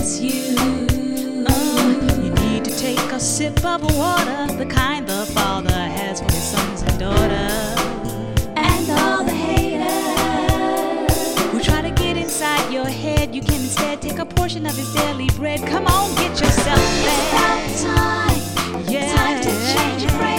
miss you. You need to take a sip of water, the kind the Father has for his sons and daughters. And all the haters who try to get inside your head, you can instead take a portion of his daily bread. Come on, get yourself It's fed. about time. Yeah. Time to change your brain.